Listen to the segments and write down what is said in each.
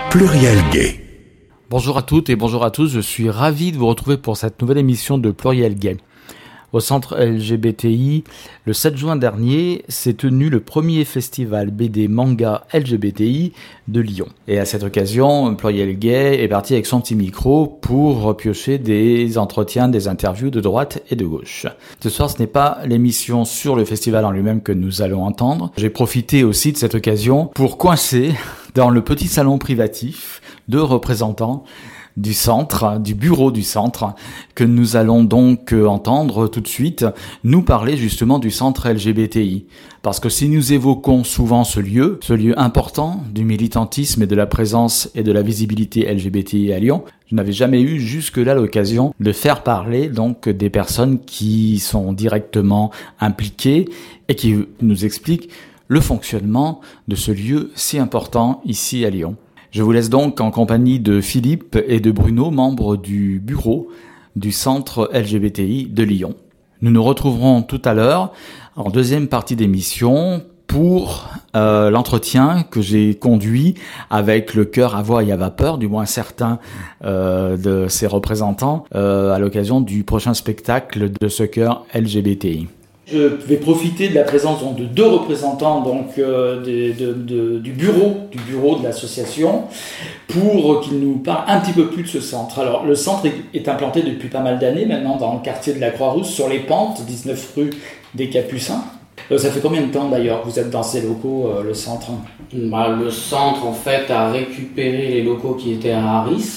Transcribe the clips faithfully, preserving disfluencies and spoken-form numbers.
Pluriel Gay. Bonjour à toutes et bonjour à tous, je suis ravi de vous retrouver pour cette nouvelle émission de Pluriel Gay. Au centre L G B T I, le sept juin dernier, s'est tenu le premier festival B D manga L G B T I de Lyon. Et à cette occasion, Pluriel Gay est parti avec son petit micro pour piocher des entretiens, des interviews de droite et de gauche. Ce soir, ce n'est pas l'émission sur le festival en lui-même que nous allons entendre. J'ai profité aussi de cette occasion pour coincer dans le petit salon privatif deux représentants du centre, du bureau du centre, que nous allons donc entendre tout de suite nous parler justement du centre L G B T I. Parce que si nous évoquons souvent ce lieu, ce lieu important du militantisme et de la présence et de la visibilité L G B T I à Lyon, je n'avais jamais eu jusque-là l'occasion de faire parler donc des personnes qui sont directement impliquées et qui nous expliquent le fonctionnement de ce lieu si important ici à Lyon. Je vous laisse donc en compagnie de Philippe et de Bruno, membres du bureau du centre L G B T I de Lyon. Nous nous retrouverons tout à l'heure en deuxième partie d'émission pour euh, l'entretien que j'ai conduit avec le chœur à voix et à vapeur, du moins certains euh, de ses représentants, euh, à l'occasion du prochain spectacle de ce chœur L G B T I. Je vais profiter de la présence donc, de deux représentants donc, euh, de, de, de, du bureau du bureau de l'association pour qu'ils nous parlent un petit peu plus de ce centre. Alors, le centre est, est implanté depuis pas mal d'années maintenant dans le quartier de la Croix-Rousse, sur les Pentes, dix-neuf rue des Capucins. Euh, ça fait combien de temps d'ailleurs que vous êtes dans ces locaux, euh, le centre ? Bah, le centre en fait a récupéré les locaux qui étaient à Harris.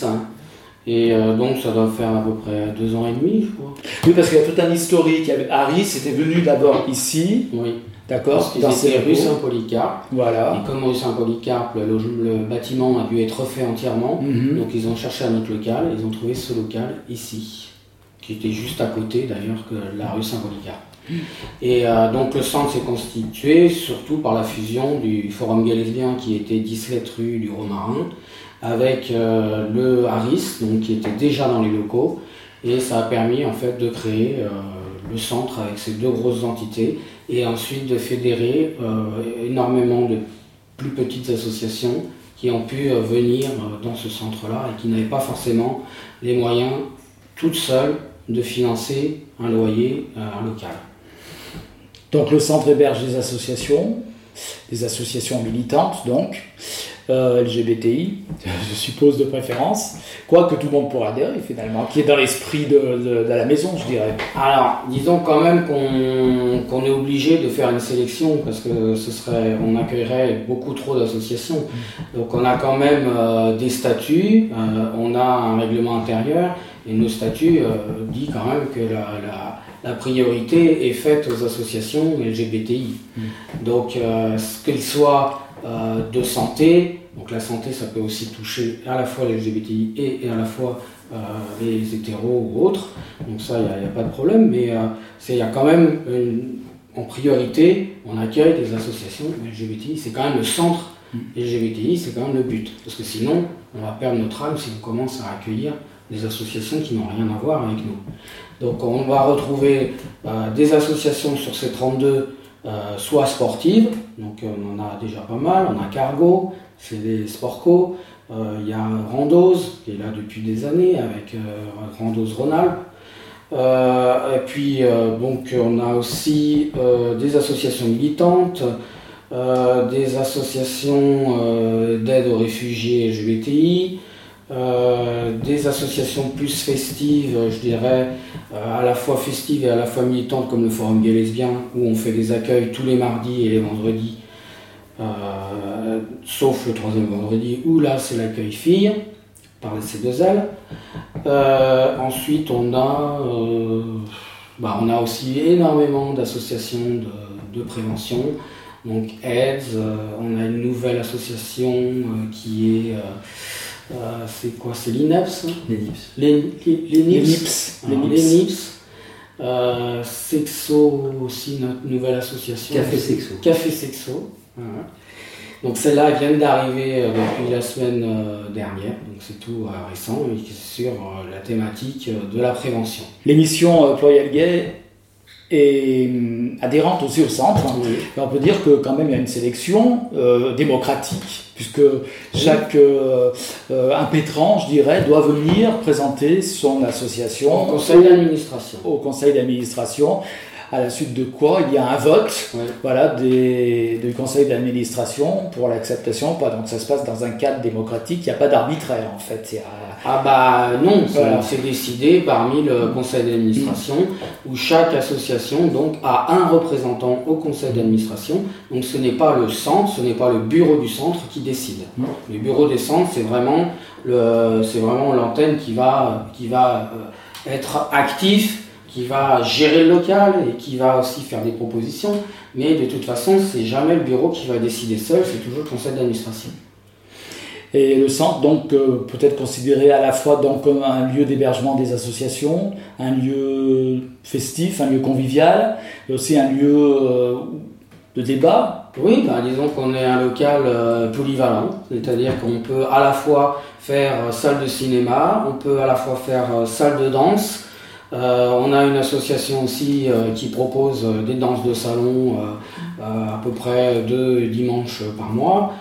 Et euh, donc ça doit faire à peu près deux ans et demi, je crois. Oui, parce qu'il y a tout un historique. Harris était venu d'abord ici. Oui. D'accord. Dans ces rue Saint-Polycarpe. Voilà. Et comme rue Saint-Polycarpe, le, le bâtiment a dû être refait entièrement. Mm-hmm. Donc ils ont cherché un autre local. Ils ont trouvé ce local ici, qui était juste à côté d'ailleurs que la rue Saint-Polycarpe. Mm. Et euh, donc le centre s'est constitué surtout par la fusion du Forum Gay Lesbien qui était dix-sept rue du Romarin, avec euh, le Harris, donc, qui était déjà dans les locaux, et ça a permis en fait de créer euh, le centre avec ces deux grosses entités, et ensuite de fédérer euh, énormément de plus petites associations qui ont pu euh, venir euh, dans ce centre-là et qui n'avaient pas forcément les moyens toutes seules de financer un loyer, euh, un local. Donc le centre héberge des associations, des associations militantes donc, Euh, L G B T I, je suppose de préférence, quoi que tout le monde pourra adhérer finalement, qui est dans l'esprit de, de, de la maison, je dirais. Alors, disons quand même qu'on, qu'on est obligé de faire une sélection parce que ce serait, on accueillerait beaucoup trop d'associations. Donc on a quand même euh, des statuts, euh, on a un règlement intérieur et nos statuts euh, disent quand même que la, la, la priorité est faite aux associations L G B T I. Mm. Donc euh, qu'ils soient Euh, de santé, donc la santé ça peut aussi toucher à la fois les L G B T I et, et à la fois euh, les hétéros ou autres, donc ça il n'y a, a pas de problème, mais euh, il y a quand même une, en priorité on accueille des associations L G B T I, c'est quand même le centre L G B T I, c'est quand même le but, parce que sinon on va perdre notre âme si on commence à accueillir des associations qui n'ont rien à voir avec nous. Donc on va retrouver euh, des associations sur ces trente-deux Euh, soit sportives, donc euh, on en a déjà pas mal, on a Cargo, c'est des Sportco, il euh, y a Randose qui est là depuis des années avec euh, Randose Rhône-Alpes, euh, et puis euh, donc on a aussi euh, des associations militantes, euh, des associations euh, d'aide aux réfugiés L G B T I, Euh, des associations plus festives, je dirais, euh, à la fois festives et à la fois militantes comme le Forum Gay Lesbien où on fait des accueils tous les mardis et les vendredis, euh, sauf le troisième vendredi où là c'est l'accueil filles par ces deux ailes. Euh, ensuite on a, euh, bah, on a aussi énormément d'associations de, de prévention, donc AIDS, euh, on a une nouvelle association euh, qui est euh, Euh, c'est quoi? C'est l'I N E P S, hein? Les N I P S. Les, les, les N I P S. Les N I P S. Alors, les N I P S. Euh, Sexo aussi, notre nouvelle association. Café Sexo. Café Sexo. Voilà. Donc celle-là vient d'arriver euh, depuis la semaine euh, dernière, donc c'est tout euh, récent, et sur euh, la thématique euh, de la prévention. L'émission euh, Pluriel Gay est adhérente aussi au centre. Oui. Et on peut dire que quand même il y a une sélection euh, démocratique, puisque chaque euh, euh, impétrant, je dirais, doit venir présenter son association Au conseil d'administration. au conseil d'administration, à la suite de quoi il y a un vote Oui. voilà, des, du conseil d'administration pour l'acceptation. Pas, donc ça se passe dans un cadre démocratique, il n'y a pas d'arbitraire en fait. Il y a, Ah bah non, c'est, Voilà. c'est décidé parmi le conseil d'administration où chaque association donc a un représentant au conseil d'administration. Donc ce n'est pas le centre, ce n'est pas le bureau du centre qui décide. Mm. Le bureau des centres, c'est vraiment le, c'est vraiment l'antenne qui va, qui va euh, être actif, qui va gérer le local et qui va aussi faire des propositions. Mais de toute façon, c'est jamais le bureau qui va décider seul, c'est toujours le conseil d'administration. Et le centre, donc, euh, peut être considéré à la fois donc, comme un lieu d'hébergement des associations, un lieu festif, un lieu convivial, et aussi un lieu euh, de débat. Oui, ben, disons qu'on est un local euh, polyvalent, c'est-à-dire qu'on peut à la fois faire euh, salle de cinéma, on peut à la fois faire euh, salle de danse. Euh, on a une association aussi euh, qui propose euh, des danses de salon euh, euh, à peu près deux dimanches par mois.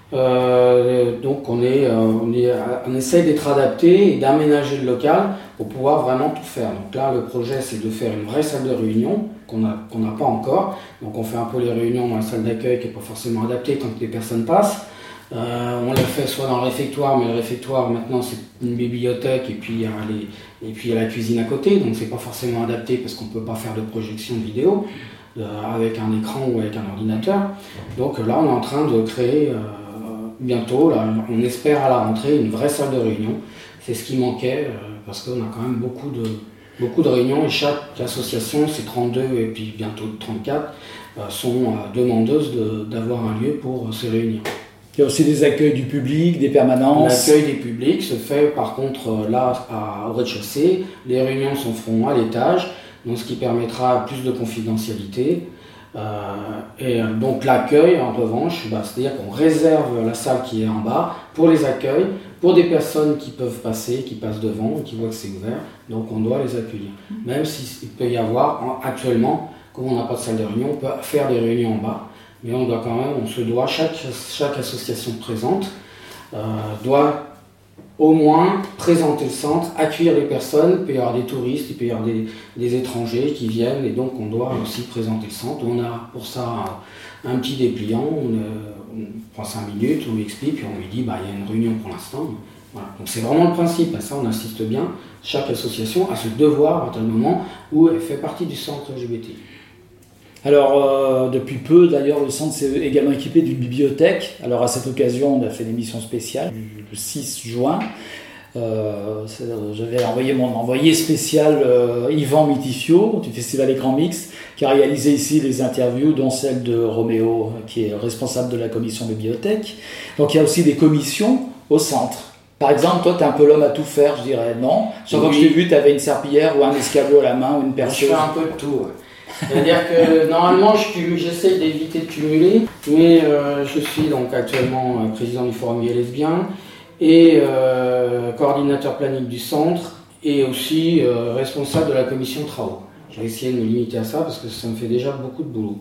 Euh, donc on, est, euh, on, est, on essaye d'être adapté et d'aménager le local pour pouvoir vraiment tout faire. Donc là le projet c'est de faire une vraie salle de réunion qu'on n'a qu'on n'a pas encore. Donc on fait un peu les réunions dans la salle d'accueil qui n'est pas forcément adaptée tant que les personnes passent. Euh, on l'a fait soit dans le réfectoire, mais le réfectoire maintenant c'est une bibliothèque et puis il y a les, et puis il y a la cuisine à côté, donc c'est pas forcément adapté parce qu'on peut pas faire de projection de vidéo euh, avec un écran ou avec un ordinateur. Donc là on est en train de créer euh, bientôt, là, on espère à la rentrée une vraie salle de réunion. C'est ce qui manquait euh, parce qu'on a quand même beaucoup de beaucoup de réunions et chaque association, c'est trente-deux et puis bientôt trente-quatre, euh, sont euh, demandeuses de, d'avoir un lieu pour euh, se réunir. Il y a aussi des accueils du public, des permanences. L'accueil des publics se fait par contre là à, au rez-de-chaussée. Les réunions se feront à l'étage, donc ce qui permettra plus de confidentialité. Euh, et donc l'accueil en revanche, bah, c'est-à-dire qu'on réserve la salle qui est en bas pour les accueils, pour des personnes qui peuvent passer, qui passent devant, qui voient que c'est ouvert, donc on doit les accueillir. Même s'il peut y avoir actuellement, comme on n'a pas de salle de réunion, on peut faire des réunions en bas. Mais on doit quand même, on se doit, chaque, chaque association présente euh, doit au moins présenter le centre, accueillir les personnes. Il peut y avoir des touristes, il peut y avoir des, des étrangers qui viennent et donc on doit aussi présenter le centre. On a pour ça un, un petit dépliant, on, on prend cinq minutes, on lui explique, puis on lui dit bah, il y a une réunion pour l'instant. Voilà. Donc c'est vraiment le principe, à ça on insiste bien. Chaque association a ce devoir à tel moment où elle fait partie du centre L G B T I. Alors, euh, depuis peu, d'ailleurs, le centre s'est également équipé d'une bibliothèque. Alors, à cette occasion, on a fait une émission spéciale le six juin. Euh, j'avais envoyé mon envoyé spécial euh, Yvan Mitifio du Festival Écran Mix, qui a réalisé ici les interviews, dont celle de Roméo, qui est responsable de la commission bibliothèque. Donc, il y a aussi des commissions au centre. Par exemple, toi, tu es un peu l'homme à tout faire, je dirais, non? Chaque fois que je t'ai vu, tu avais une serpillière ou un escabeau à la main ou une perceuse. Je fais un peu de tout, ouais. C'est-à-dire que normalement je, j'essaie d'éviter de cumuler, mais euh, je suis donc actuellement euh, président du Forum gay et lesbien et euh, coordinateur planning du centre et aussi euh, responsable de la commission travaux. Je vais essayer de me limiter à ça parce que ça me fait déjà beaucoup de boulot.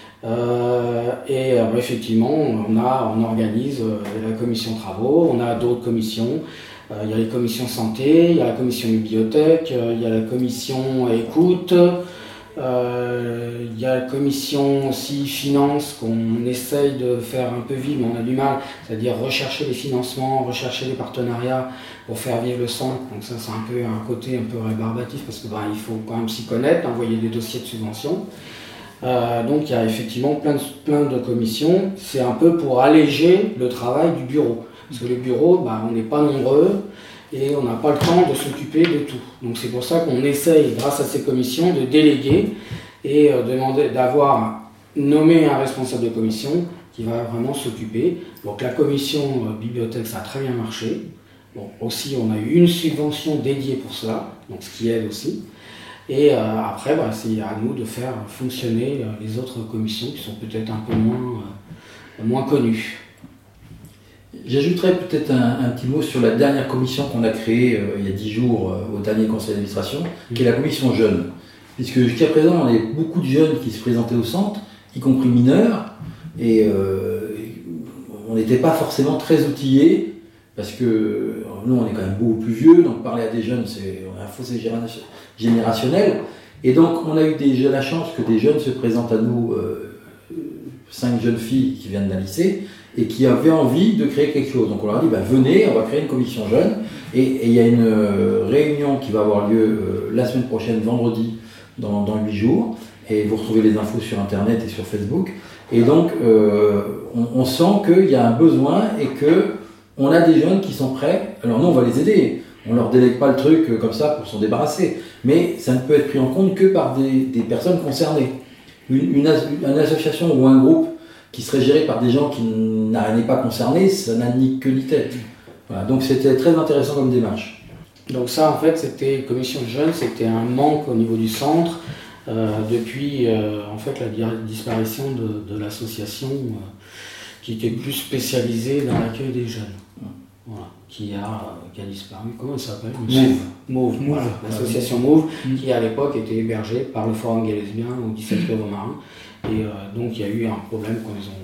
Euh, et euh, effectivement, on, a, on organise euh, la commission travaux, on a d'autres commissions. Euh, il y a les commissions santé, il y a la commission bibliothèque, euh, il y a la commission écoute. Il euh, y a la commission aussi finance qu'on essaye de faire un peu vivre, mais on a du mal, c'est-à-dire rechercher les financements, rechercher les partenariats pour faire vivre le centre. Donc ça c'est un peu un côté un peu rébarbatif parce que ben, il faut quand même s'y connaître, envoyer des dossiers de subvention. Euh, donc il y a effectivement plein de, plein de commissions. C'est un peu pour alléger le travail du bureau. Parce que le bureau, ben, on n'est pas nombreux. Et on n'a pas le temps de s'occuper de tout. Donc c'est pour ça qu'on essaye, grâce à ces commissions, de déléguer et euh, demander d'avoir nommé un responsable de commission qui va vraiment s'occuper. Donc la commission euh, bibliothèque, ça a très bien marché. Bon, aussi, on a eu une subvention dédiée pour cela, donc ce qui aide aussi. Et euh, après, bah, c'est à nous de faire fonctionner euh, les autres commissions qui sont peut-être un peu moins, euh, moins connues. J'ajouterais peut-être un, un petit mot sur la dernière commission qu'on a créée euh, il y a dix jours euh, au dernier conseil d'administration, mmh. qui est la commission jeune. puisque jusqu'à présent, on avait beaucoup de jeunes qui se présentaient au centre, y compris mineurs, et euh, on n'était pas forcément très outillés, parce que nous, on est quand même beaucoup plus vieux, donc parler à des jeunes, c'est un fossé générationnel. Et donc, on a eu des, la chance que des jeunes se présentent à nous, euh, cinq jeunes filles qui viennent d'un lycée, et qui avaient envie de créer quelque chose. Donc on leur a dit, bah, venez, on va créer une commission jeune, et il y a une euh, réunion qui va avoir lieu euh, la semaine prochaine, vendredi, dans, dans huit jours, et vous retrouvez les infos sur Internet et sur Facebook. Et donc, euh, on, on sent qu'il y a un besoin, et qu'on a des jeunes qui sont prêts. Alors nous, on va les aider. On ne leur délègue pas le truc comme ça pour s'en débarrasser. Mais ça ne peut être pris en compte que par des, des personnes concernées. Une, une, as, une association ou un groupe qui serait géré par des gens qui n'est pas concernés, ça n'a ni queue ni tête. Voilà, donc c'était très intéressant comme démarche. Donc ça, en fait, c'était commission de jeunes, c'était un manque au niveau du centre euh, depuis euh, en fait la disparition de, de l'association euh, qui était plus spécialisée dans l'accueil des jeunes. Voilà, qui a, qui a disparu. Comment elle s'appelle ? Mauve. Mauve, Mauve. Voilà, l'association Mauve, mmh. qui à l'époque était hébergée par le Forum gay lesbien au dix-sept rue Romarin. Et euh, donc il y a eu un problème quand ils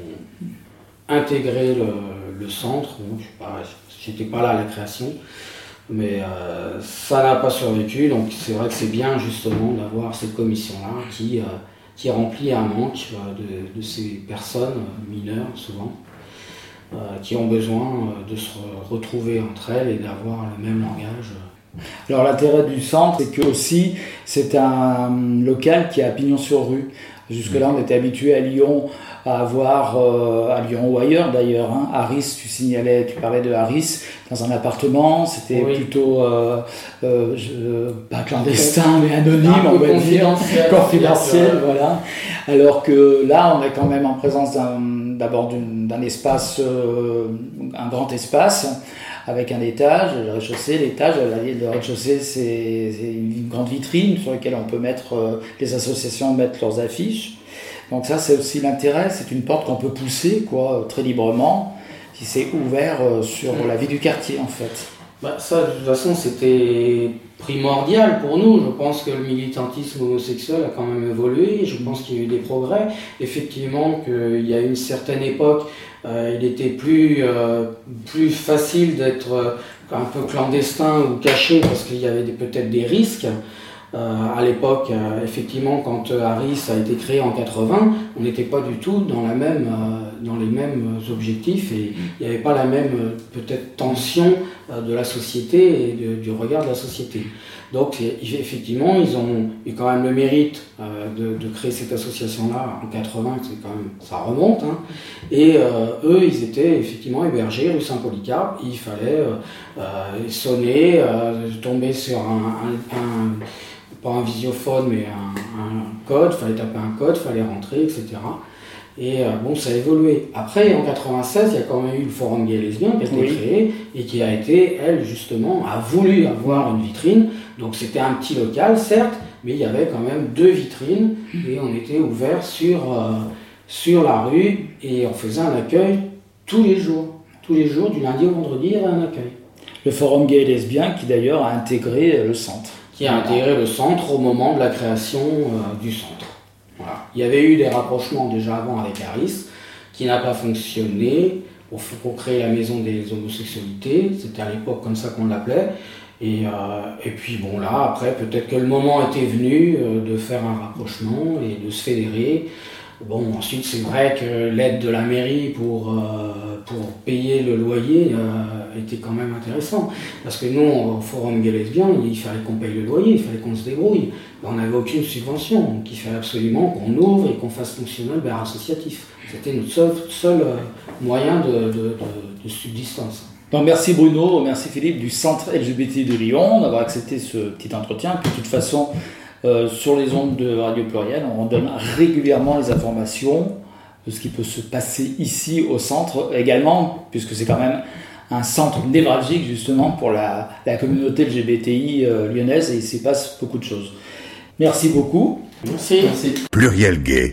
ont intégré le, le centre. Bon, je n'étais pas là à la création, mais euh, ça n'a pas survécu. Donc c'est vrai que c'est bien justement d'avoir cette commission-là qui, euh, qui remplit un manque euh, de, de ces personnes mineures souvent. Euh, qui ont besoin de se retrouver entre elles et d'avoir le même langage. Alors l'intérêt du centre, c'est que aussi c'est un local qui est à pignon sur rue. Jusque-là, on était habitué à Lyon à avoir, euh, à Lyon ou ailleurs d'ailleurs, hein, Harris, tu signalais, tu parlais de Harris, dans un appartement, c'était oui. plutôt, euh, euh, je, pas clandestin, mais anonyme, on va dire, confidentiel, voilà. Alors que là, on est quand même en présence d'un, d'abord d'une, d'un espace, euh, un grand espace, avec un étage, le rez-de-chaussée, l'étage, le rez-de-chaussée, c'est, c'est une grande vitrine sur laquelle on peut mettre, euh, les associations mettent leurs affiches. Donc ça, c'est aussi l'intérêt, c'est une porte qu'on peut pousser, quoi, très librement, qui s'est ouvert euh, sur la vie du quartier, en fait. Bah, ça, de toute façon, c'était primordial pour nous. Je pense que le militantisme homosexuel a quand même évolué. Je pense qu'il y a eu des progrès. Effectivement, qu'il y a une certaine époque, euh, il était plus, euh, plus facile d'être euh, un peu clandestin ou caché parce qu'il y avait des, peut-être des risques. Euh, à l'époque, euh, effectivement, quand euh, Harris a été créé en quatre-vingts, on n'était pas du tout dans, la même, euh, dans les mêmes objectifs et il n'y avait pas la même euh, peut-être tension euh, de la société et de, du regard de la société. Donc effectivement, ils ont eu quand même le mérite euh, de, de créer cette association-là en quatre-vingts, c'est quand même, ça remonte. Hein. Et euh, eux, ils étaient effectivement hébergés rue Saint-Polycarpe. Il fallait euh, euh, sonner, euh, tomber sur un, un, un pas un visiophone, mais un, un code, il fallait taper un code, il fallait rentrer, et cetera. Et euh, bon, ça a évolué. Après, en quatre-vingt-seize, il y a quand même eu le Forum gay lesbien qui a été oui. créé et qui a été, elle, justement, a voulu avoir une vitrine. Donc c'était un petit local, certes, mais il y avait quand même deux vitrines et on était ouvert sur, euh, sur la rue et on faisait un accueil tous les jours. Tous les jours, du lundi au vendredi, il y avait un accueil. Le Forum gay lesbien qui d'ailleurs a intégré le centre. Qui a intégré le centre au moment de la création euh, du centre. Voilà. Il y avait eu des rapprochements déjà avant avec Harris, qui n'a pas fonctionné pour, pour créer la maison des homosexualités. C'était à l'époque comme ça qu'on l'appelait. Et, euh, et puis bon là, après, peut-être que le moment était venu euh, de faire un rapprochement et de se fédérer. Bon, ensuite, c'est vrai que l'aide de la mairie pour, euh, pour payer le loyer euh, était quand même intéressant. Parce que nous, au Forum gay lesbien, il fallait qu'on paye le loyer, il fallait qu'on se débrouille. On n'avait aucune subvention, donc il fallait absolument qu'on ouvre et qu'on fasse fonctionner le bar associatif. C'était notre seul, seul moyen de, de, de, de subsistance. Donc merci Bruno, merci Philippe du Centre L G B T I de Lyon d'avoir accepté ce petit entretien. Puis, de toute façon, Euh, sur les ondes de Radio Pluriel, on donne régulièrement les informations de ce qui peut se passer ici au centre également, puisque c'est quand même un centre névralgique justement pour la, la communauté L G B T I euh, lyonnaise et il s'y passe beaucoup de choses. Merci beaucoup. Merci. Merci. Pluriel gay.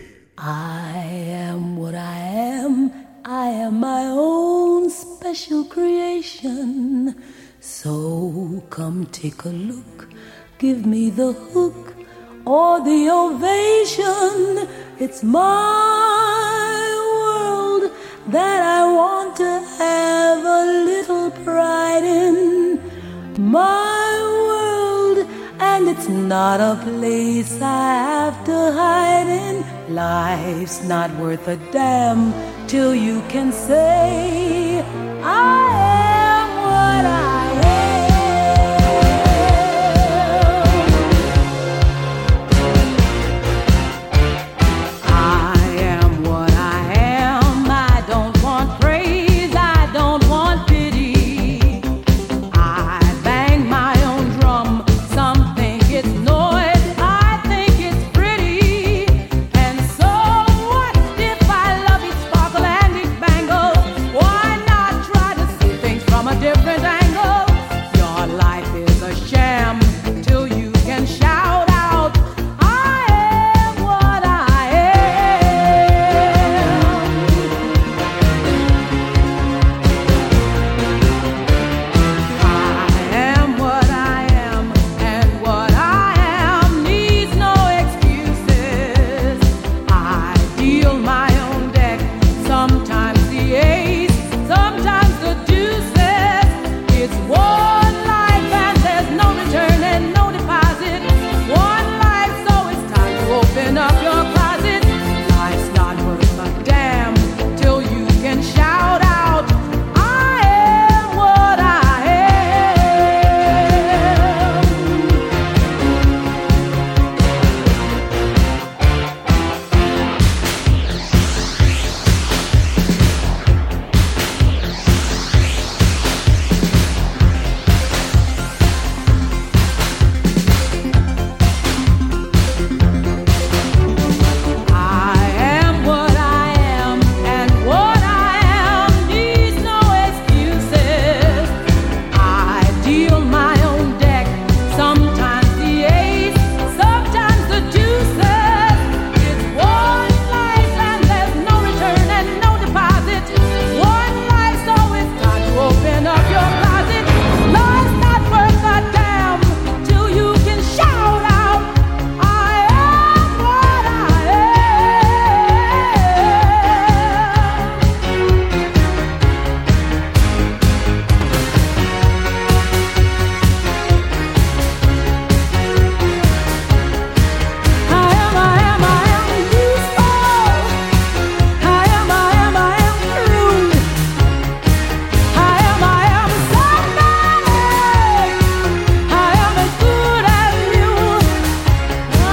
I am what I am. I am my own special creation. So come take a look. Give me the hook. or the ovation. It's my world that I want to have a little pride in. My world, and it's not a place I have to hide in. Life's not worth a damn till you can say I am what I am. I am what I am. I don't want praise, I don't want pity. I bang my own drum. Some think it's noise, I think it's pretty. And so what if I love each sparkle and each bangle? Why not try to see things from a different angle? Your life is a sham till you can shout out, I am what I am. I am what I am, and what I am needs no excuses. I deal my own deck, sometimes the ace, sometimes the deuces. It's one life and there's no return and no deposit. One life, so it's time to open up your closet. Life's not worth a damn till you can shout out, I am what I am. I am what I am, and what I am needs no excuses. I deal my own deck, sometimes the ace, sometimes the deuces. It's one life and there's no return and no deposit. One life, so it's time to open up your closet. Life's not worth a damn till you can shout out, I am what I am. I am, I am, I am useful. I am, I am, I am rude. I am, I am somebody. I am as good as you.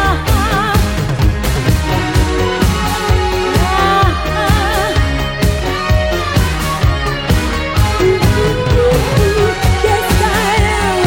Yes, I am.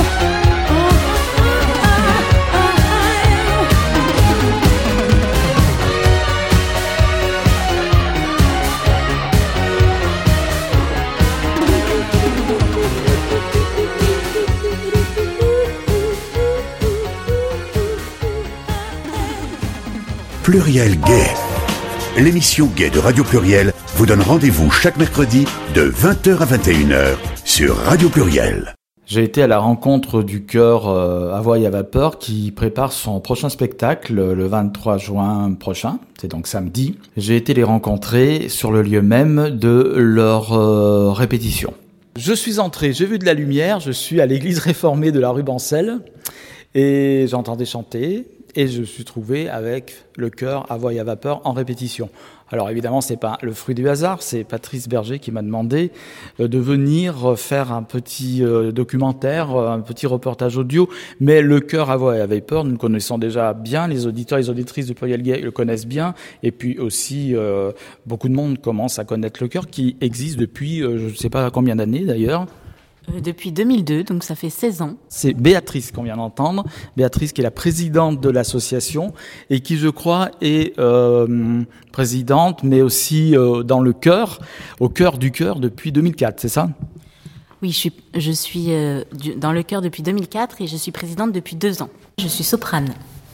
Pluriel Gay. L'émission Gay de Radio Pluriel vous donne rendez-vous chaque mercredi de vingt heures à vingt et une heures sur Radio Pluriel. J'ai été à la rencontre du chœur euh, à voix et à vapeur qui prépare son prochain spectacle le vingt-trois juin prochain, c'est donc samedi. J'ai été les rencontrer sur le lieu même de leur euh, répétition. Je suis entré, j'ai vu de la lumière, je suis à l'église réformée de la rue Bancel et j'entendais chanter et je suis trouvé avec le chœur à voix et à vapeur en répétition. Alors évidemment, c'est pas le fruit du hasard, c'est Patrice Berger qui m'a demandé euh, de venir faire un petit euh, documentaire, euh, un petit reportage audio, mais le chœur à voix et à vapeur, nous le connaissons déjà bien, les auditeurs et les auditrices de Pluriel Gay le connaissent bien, et puis aussi euh, beaucoup de monde commence à connaître le chœur qui existe depuis, euh, je ne sais pas combien d'années d'ailleurs. Euh, depuis deux mille deux, donc ça fait seize ans. C'est Béatrice qu'on vient d'entendre, Béatrice qui est la présidente de l'association et qui, je crois, est euh, présidente, mais aussi euh, dans le chœur, au cœur du chœur depuis deux mille quatre, c'est ça ? Oui, je suis, je suis euh, du, dans le chœur depuis deux mille quatre et je suis présidente depuis deux ans. Je suis soprane.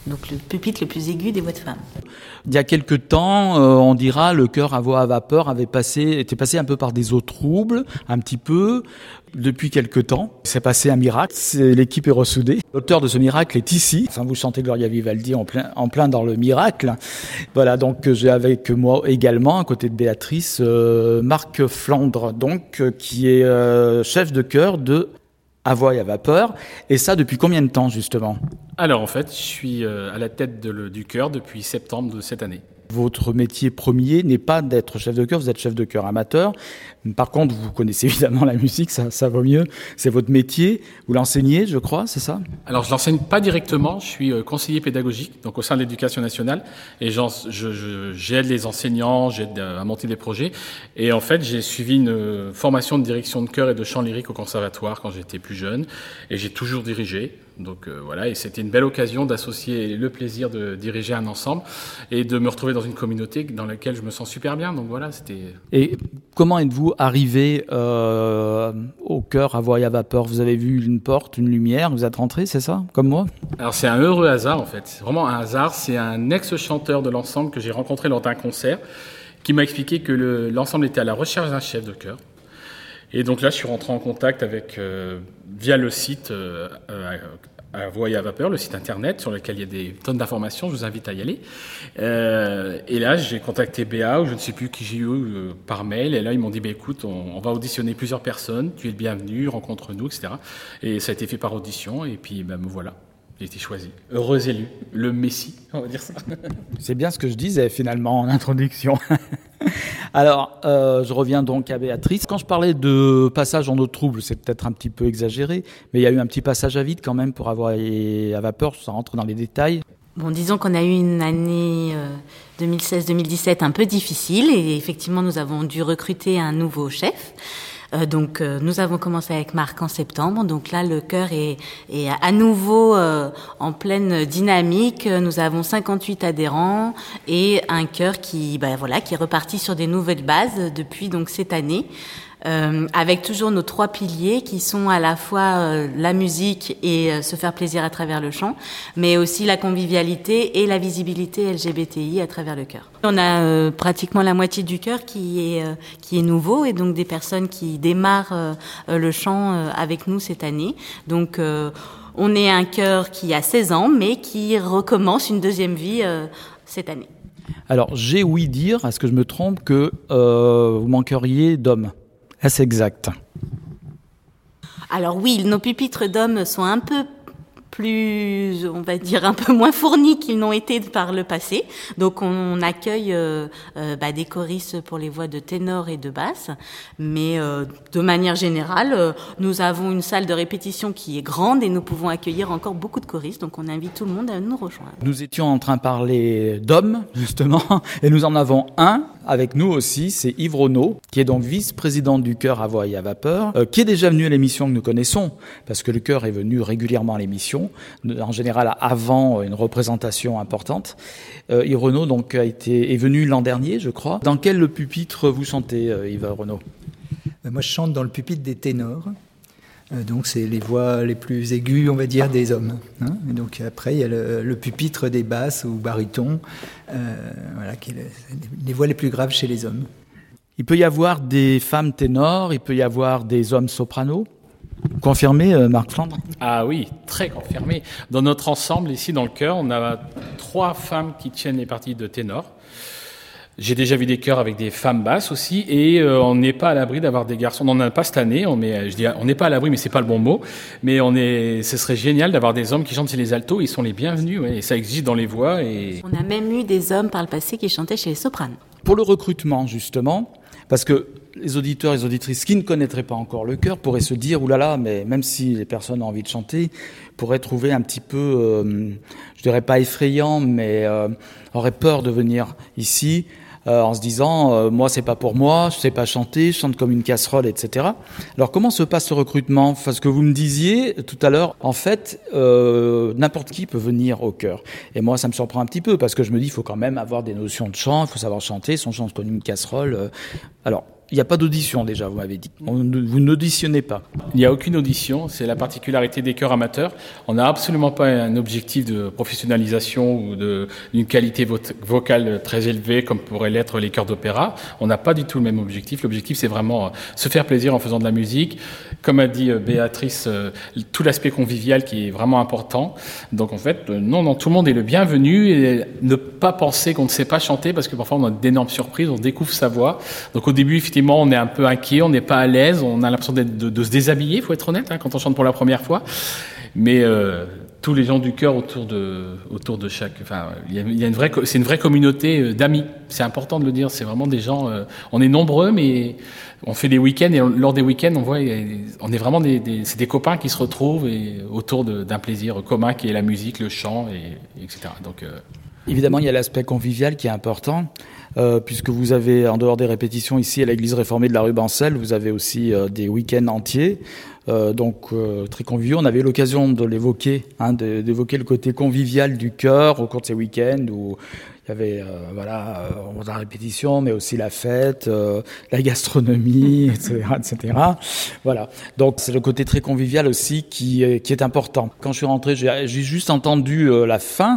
donc le pupitre le plus aigu des voix de femmes. Il y a quelque temps, euh, on dira, le chœur à voix à vapeur avait passé, était passé un peu par des eaux troubles, un petit peu. Depuis quelque temps, c'est passé un miracle. C'est, l'équipe est ressoudée. L'auteur de ce miracle est ici. Enfin, vous chantez Gloria Vivaldi en plein, en plein dans le miracle. Voilà, donc j'ai avec moi également, à côté de Béatrice, euh, Marc Flandre, donc euh, qui est euh, chef de chœur de À voix et à vapeur. Et ça, depuis combien de temps, justement ? Alors, en fait, je suis euh, à la tête de le, du chœur depuis septembre de cette année. Votre métier premier n'est pas d'être chef de chœur, vous êtes chef de chœur amateur. Par contre, vous connaissez évidemment la musique, ça, ça vaut mieux. C'est votre métier, vous l'enseignez, je crois, c'est ça ? Alors, je l'enseigne pas directement, je suis euh, conseiller pédagogique, donc au sein de l'Éducation nationale, et j'en, je, je, j'aide les enseignants, j'aide à monter des projets. Et en fait, j'ai suivi une euh, formation de direction de chœur et de chant lyrique au conservatoire quand j'étais plus jeune, et j'ai toujours dirigé. Donc euh, voilà, et c'était une belle occasion d'associer le plaisir de diriger un ensemble et de me retrouver dans une communauté dans laquelle je me sens super bien. Donc voilà, c'était. Et comment êtes-vous arrivé euh, au chœur à voix et à vapeur ? Vous avez vu une porte, une lumière, vous êtes rentré, c'est ça, comme moi ? Alors c'est un heureux hasard en fait, c'est vraiment un hasard. C'est un ex-chanteur de l'ensemble que j'ai rencontré lors d'un concert qui m'a expliqué que le, l'ensemble était à la recherche d'un chef de chœur. Et donc là, je suis rentré en contact avec, euh, via le site euh, euh, à voix et à vapeur, le site internet sur lequel il y a des tonnes d'informations, je vous invite à y aller. Euh, et là, j'ai contacté Béa, ou je ne sais plus qui j'ai eu, euh, par mail, et là, ils m'ont dit, bah, écoute, on, on va auditionner plusieurs personnes, tu es le bienvenu, rencontre-nous, et cetera. Et ça a été fait par audition, et puis ben, me voilà. J'ai été choisi. Heureux élu. Le Messie, on va dire ça. C'est bien ce que je disais finalement en introduction. Alors, euh, je reviens donc à Béatrice. Quand je parlais de passage en eau trouble, c'est peut-être un petit peu exagéré, mais il y a eu un petit passage à vide quand même pour avoir à vapeur, ça rentre dans les détails. Bon, disons qu'on a eu une année euh, deux mille seize deux mille dix-sept un peu difficile et effectivement nous avons dû recruter un nouveau chef. Euh, donc euh, nous avons commencé avec Marc en septembre, donc là le chœur est, est à nouveau euh, en pleine dynamique. Nous avons cinquante-huit adhérents et un chœur qui, bah, voilà, qui est reparti sur des nouvelles bases depuis donc cette année. Euh, avec toujours nos trois piliers qui sont à la fois euh, la musique et euh, se faire plaisir à travers le chant, mais aussi la convivialité et la visibilité L G B T I à travers le chœur. On a euh, pratiquement la moitié du chœur qui est euh, qui est nouveau et donc des personnes qui démarrent euh, le chant euh, avec nous cette année. Donc euh, on est un chœur qui a seize ans mais qui recommence une deuxième vie euh, cette année. Alors j'ai ouï dire, est-ce que je me trompe, que euh, vous manqueriez d'hommes ? Est-ce exact ? Alors oui, nos pupitres d'hommes sont un peu plus, on va dire, un peu moins fournis qu'ils n'ont été par le passé. Donc on accueille euh, euh, bah, des choristes pour les voix de ténor et de basse. Mais euh, de manière générale, euh, nous avons une salle de répétition qui est grande et nous pouvons accueillir encore beaucoup de choristes. Donc on invite tout le monde à nous rejoindre. Nous étions en train de parler d'hommes, justement, et nous en avons un avec nous aussi, c'est Yves Renaud, qui est donc vice-président du chœur à voix et à vapeur, euh, qui est déjà venu à l'émission que nous connaissons, parce que le chœur est venu régulièrement à l'émission, en général avant une représentation importante. Euh, Yves Renaud donc a été est venu l'an dernier, je crois. Dans quel pupitre vous chantez, euh, Yves Renaud ? Moi, je chante dans le pupitre des ténors. Euh, donc, c'est les voix les plus aiguës, on va dire, des hommes. Hein. Et donc, après, il y a le, le pupitre des basses ou barytons, euh, voilà, qui est le, les voix les plus graves chez les hommes. Il peut y avoir des femmes ténors, il peut y avoir des hommes sopranos. Confirmé, euh, Marc Flandre ? Ah oui, très confirmé. Dans notre ensemble, ici, dans le chœur, on a trois femmes qui tiennent les parties de ténor. J'ai déjà vu des chœurs avec des femmes basses aussi, et euh, on n'est pas à l'abri d'avoir des garçons. On n'en a pas cette année. On met, je dis, on n'est pas à l'abri, mais c'est pas le bon mot. Mais on est, ce serait génial d'avoir des hommes qui chantent chez les altos. Ils sont les bienvenus, ouais, et ça existe dans les voix. Et on a même eu des hommes par le passé qui chantaient chez les sopranes. Pour le recrutement, justement, parce que les auditeurs et les auditrices qui ne connaîtraient pas encore le chœur pourraient se dire, oulala, mais même si les personnes ont envie de chanter, pourraient trouver un petit peu, euh, je dirais pas effrayant, mais euh, auraient peur de venir ici. Euh, en se disant, euh, moi c'est pas pour moi, je sais pas chanter, je chante comme une casserole, et cetera. Alors comment se passe ce recrutement ? Parce que vous me disiez tout à l'heure, en fait, euh, n'importe qui peut venir au chœur. Et moi ça me surprend un petit peu, parce que je me dis, il faut quand même avoir des notions de chant, il faut savoir chanter, si on chante comme une casserole. Euh... Alors, il n'y a pas d'audition déjà, vous m'avez dit. On, vous n'auditionnez pas. Il n'y a aucune audition, c'est la particularité des chœurs amateurs. On n'a absolument pas un objectif de professionnalisation ou de, d'une qualité vo- vocale très élevée comme pourraient l'être les chœurs d'opéra. On n'a pas du tout le même objectif. L'objectif, c'est vraiment se faire plaisir en faisant de la musique. Comme a dit Béatrice, tout l'aspect convivial qui est vraiment important. Donc en fait, non, non, tout le monde est le bienvenu et ne pas penser qu'on ne sait pas chanter parce que parfois on a d'énormes surprises, on découvre sa voix. Donc au début, effectivement, on est un peu inquiet, on n'est pas à l'aise, on a l'impression d'être, de, de se déshabiller, il faut être honnête, hein, quand on chante pour la première fois. Mais euh, tous les gens du chœur autour de, autour de chaque... Enfin, il y a, il y a une vraie, c'est une vraie communauté d'amis. C'est important de le dire, c'est vraiment des gens... Euh, on est nombreux, mais on fait des week-ends, et on, lors des week-ends, on voit... On est vraiment des, des, c'est des copains qui se retrouvent et, autour de, d'un plaisir commun qui est la musique, le chant, et, etc. Donc... Euh, Évidemment, il y a l'aspect convivial qui est important, euh, puisque vous avez, en dehors des répétitions ici à l'église réformée de la rue Bancel, vous avez aussi euh, des week-ends entiers, euh, donc euh, très conviviaux. On avait eu l'occasion de l'évoquer, hein, de, d'évoquer le côté convivial du chœur au cours de ces week-ends où il y avait euh, voilà, euh, la répétition, mais aussi la fête, euh, la gastronomie, et cetera, et cetera. Voilà. Donc c'est le côté très convivial aussi qui est, qui est important. Quand je suis rentré, j'ai, j'ai juste entendu euh, la fin.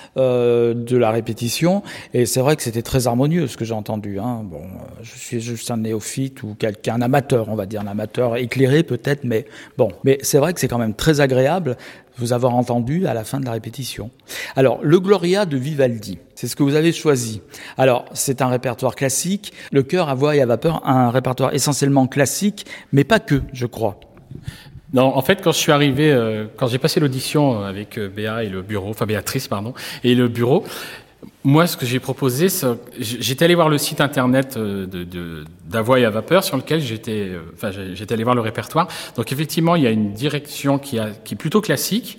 Euh, de la répétition, et c'est vrai que c'était très harmonieux ce que j'ai entendu, hein. Bon, euh, je suis juste un néophyte ou quelqu'un, un amateur, on va dire, un amateur éclairé peut-être, mais bon, mais c'est vrai que c'est quand même très agréable vous avoir entendu à la fin de la répétition. Alors, le Gloria de Vivaldi, c'est ce que vous avez choisi. Alors, c'est un répertoire classique, le chœur à voix et à vapeur, un répertoire essentiellement classique, mais pas que, je crois. Non, en fait, quand je suis arrivé, euh, quand j'ai passé l'audition avec euh, Béa et le bureau, enfin Béatrice, pardon, et le bureau, moi, ce que j'ai proposé, c'est, j'étais allé voir le site internet de, de, d'Avoix et à vapeur sur lequel j'étais, enfin, j'étais allé voir le répertoire. Donc, effectivement, il y a une direction qui, a, qui est plutôt classique,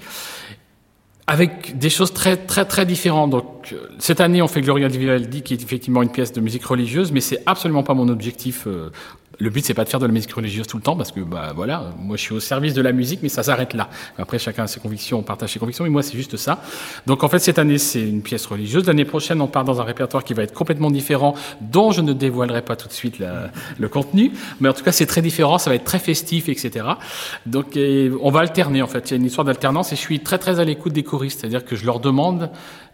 avec des choses très, très, très différentes. Donc, cette année, on fait Gloria di Vivaldi, qui est effectivement une pièce de musique religieuse, mais c'est absolument pas mon objectif. Euh, Le but, c'est pas de faire de la musique religieuse tout le temps, parce que, bah, voilà, moi, je suis au service de la musique, mais ça s'arrête là. Après, chacun a ses convictions, on partage ses convictions, mais moi, c'est juste ça. Donc, en fait, cette année, c'est une pièce religieuse. L'année prochaine, on part dans un répertoire qui va être complètement différent, dont je ne dévoilerai pas tout de suite la, le contenu. Mais en tout cas, c'est très différent, ça va être très festif, et cetera. Donc, et on va alterner, en fait. Il y a une histoire d'alternance, et je suis très, très à l'écoute des choristes. C'est-à-dire que je leur demande,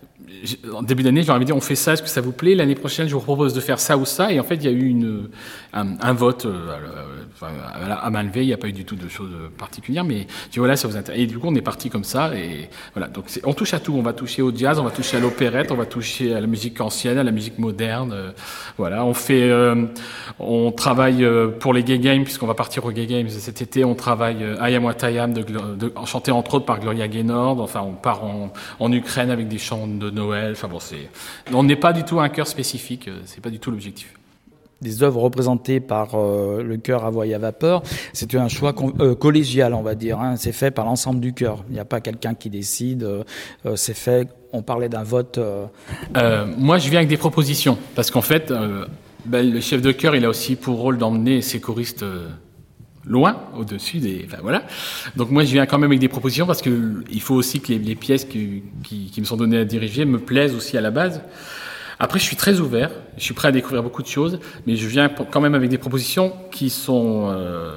en début d'année, je leur avais dit, on fait ça, est-ce que ça vous plaît? L'année prochaine, je vous propose de faire ça ou ça. Et en fait, il y a eu une, un, un vote, euh, enfin, à main levée, il n'y a pas eu du tout de choses particulières, mais tu vois, là, ça vous intéresse. Et du coup, on est parti comme ça. Et voilà. Donc, c'est, on touche à tout. On va toucher au jazz, on va toucher à l'opérette, on va toucher à la musique ancienne, à la musique moderne. Euh, voilà. On fait, euh, on travaille pour les Gay Games, puisqu'on va partir aux Gay Games cet été. On travaille euh, I Am What I Am, de, de, chanté entre autres par Gloria Gaynor. Enfin, on part en, en Ukraine avec des chants de Noël. Enfin bon, c'est, on n'est pas du tout un chœur spécifique, c'est pas du tout l'objectif. Des œuvres représentées par euh, le chœur à voix et à vapeur, c'est un choix con- euh, collégial, on va dire, hein. C'est fait par l'ensemble du chœur. Il n'y a pas quelqu'un qui décide, euh, euh, c'est fait, on parlait d'un vote. Euh... Euh, moi, je viens avec des propositions, parce qu'en fait, euh, ben, le chef de chœur, il a aussi pour rôle d'emmener ses choristes euh, loin, au-dessus des... Enfin, voilà. Donc moi, je viens quand même avec des propositions, parce que il faut aussi que les, les pièces qui, qui, qui me sont données à diriger me plaisent aussi à la base. Après, je suis très ouvert, je suis prêt à découvrir beaucoup de choses, mais je viens quand même avec des propositions qui sont euh,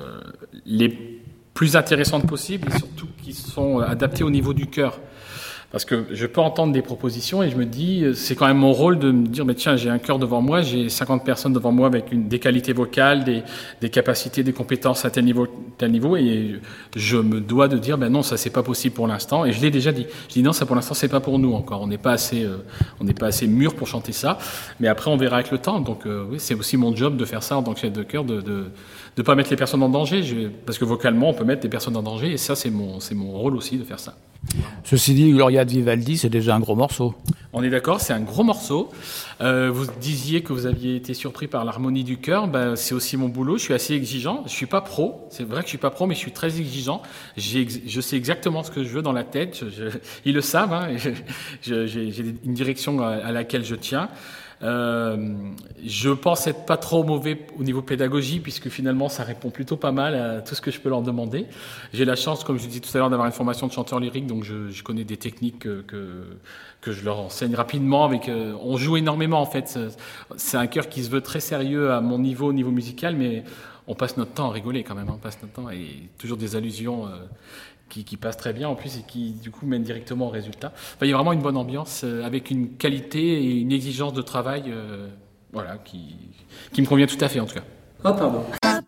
les plus intéressantes possibles et surtout qui sont adaptées au niveau du chœur. Parce que je peux entendre des propositions et je me dis, c'est quand même mon rôle de me dire, mais tiens, j'ai un chœur devant moi, j'ai cinquante personnes devant moi avec une, des qualités vocales, des, des capacités, des compétences à tel niveau, tel niveau, et je me dois de dire, ben non, ça c'est pas possible pour l'instant. Et je l'ai déjà dit. Je dis non, ça pour l'instant c'est pas pour nous encore. On n'est pas assez, euh, on n'est pas assez mûr pour chanter ça. Mais après on verra avec le temps. Donc euh, oui, c'est aussi mon job de faire ça en tant que chef de chœur, de de de pas mettre les personnes en danger, je, parce que vocalement on peut mettre les personnes en danger, et ça c'est mon c'est mon rôle aussi de faire ça. Ceci dit, Gloria de Vivaldi, c'est déjà un gros morceau. On est d'accord, c'est un gros morceau. Euh, vous disiez que vous aviez été surpris par l'harmonie du chœur. Ben, c'est aussi mon boulot. Je suis assez exigeant. Je suis pas pro. C'est vrai que je suis pas pro, mais je suis très exigeant. J'ai, je sais exactement ce que je veux dans la tête. Je, je, ils le savent. Hein. Je, je, j'ai, j'ai une direction à, à laquelle je tiens. Euh, je pense être pas trop mauvais au niveau pédagogie, puisque finalement ça répond plutôt pas mal à tout ce que je peux leur demander. J'ai la chance, comme je disais tout à l'heure, d'avoir une formation de chanteur lyrique, donc je, je connais des techniques que, que, que je leur enseigne rapidement. Avec, euh, on joue énormément en fait. C'est un chœur qui se veut très sérieux à mon niveau, au niveau musical, mais on passe notre temps à rigoler quand même. Hein, on passe notre temps et toujours des allusions. Euh, Qui, qui passe très bien en plus et qui du coup mène directement au résultat. Enfin, il y a vraiment une bonne ambiance euh, avec une qualité et une exigence de travail euh, voilà, qui, qui me convient tout à fait en tout cas. Ah pardon.